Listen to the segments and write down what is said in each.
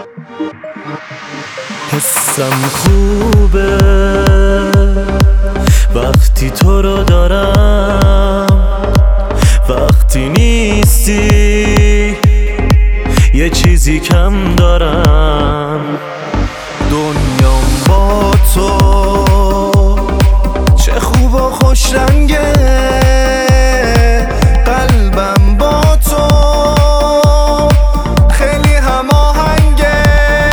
حسم خوبه وقتی تو رو دارم، وقتی نیستی یه چیزی کم دارم. دنیام با تو چه خوب و خوش رنگه، قلبم با تو خیلی هماهنگه.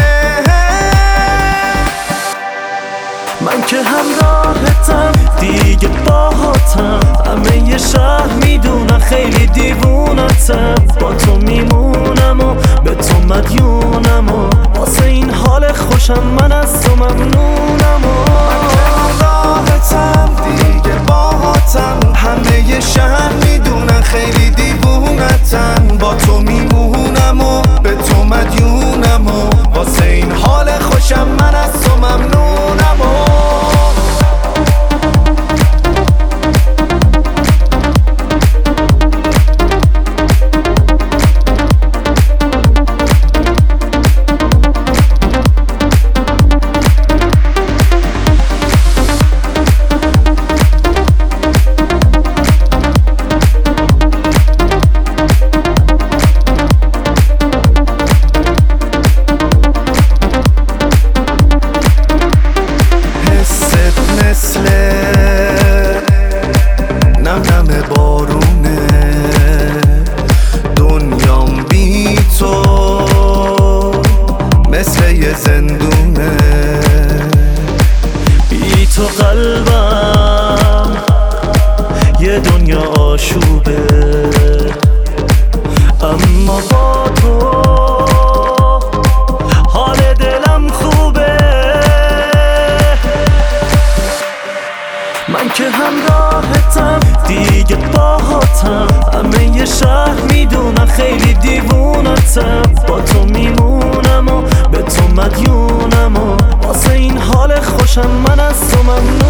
من که همراهتم دیگه باهاتم، همه یه شهر میدونم خیلی دیوونتم. با تو میمونم و به تو مدیونم و واسه این حال خوشم من از تو ممنونم. من که همراهتم دیگه باهاتم، همه یه شهر میدونم خیلی دیوونتم. با تو میمونم و به تو مدیونم و واسه این حال خوشم من از تو ممنونم. نم بارونه، دنیام بی تو مثل یه زندونه. بی تو قلبم یه دنیا آشوبه، اما با تو حال دلم خوبه. من که همراهتم دیگه باهاتم، همه یه شهر میدونم خیلی دیوونتم. با تو میمونم و به تو مدیونم و واسه این حال خوشم من از تو ممنونم.